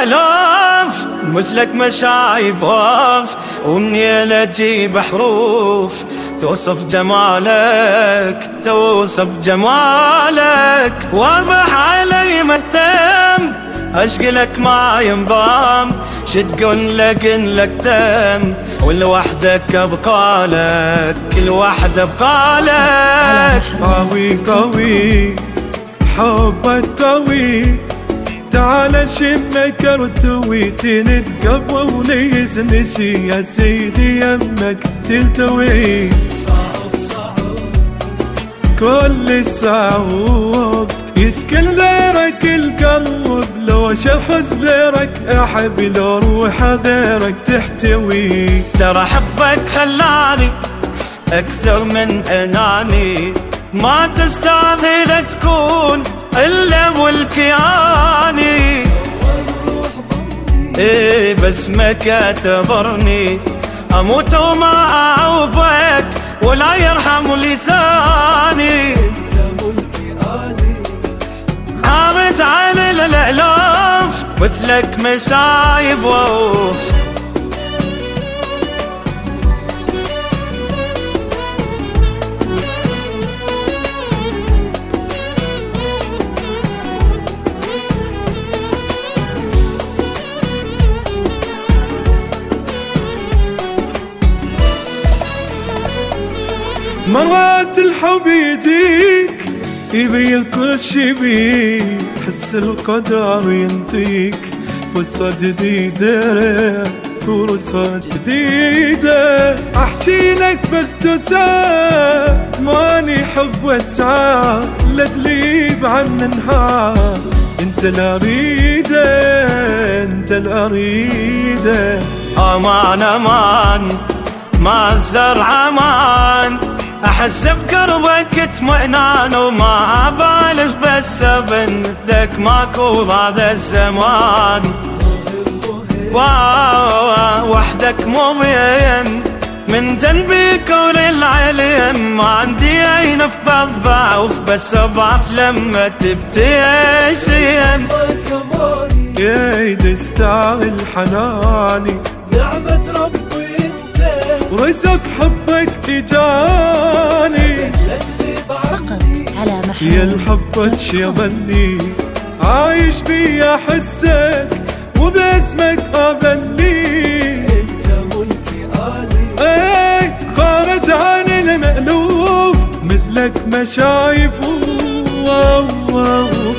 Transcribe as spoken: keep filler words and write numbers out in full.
الألوف مثلك ما شايف اوف، والنيلة تجيب حروف توصف جمالك توصف جمالك. واضح علي متم اشقلك ما ينضام، شتقول لك انك تم والوحدك بقالك كل وحدة بقالك. قوي قوي حبك قوي، تعال شمك ارتوي تنتقب وليزنسي يا سيدي يمك تلتوي. كل الصعوب يسكن غيرك القلب، لو شخص غيرك احب لو روح غيرك تحتوي. ترى حبك خلاني اكثر من اناني، ما تستاهل تكون الا والكياني. ايه بس ما كاتبرني اموت وما اعوفك ولا يرحم لساني. حامس على الالوف مثلك مسايب ووف. مرات الحب يجيك يبين كل شي بيك، تحس القدر ينطيك فرصة جديدة فرصة جديدة. احكي لك باختصار ماني حب واتسار، لا تليب عن النهار انت الاريده انت الاريده. امان امان ما ازدر عمان، احس بقربك اطمئنان وما ابالغ بس بنسدك ماكو هذا الزمان. واو وحدك مبين من جنبي كون العلم، ما عندي عين في بالضعف بس اضعف لما تبتسم. يا تستاهل حناني نعمة ربي انت ورزق حبك اجاني. فقط على محمود يا الحب شغلني عايش بي احسك وباسمك اغني. انت ملكي آلي ايه خارج عن المألوف مثلك ما شايفه. واو واو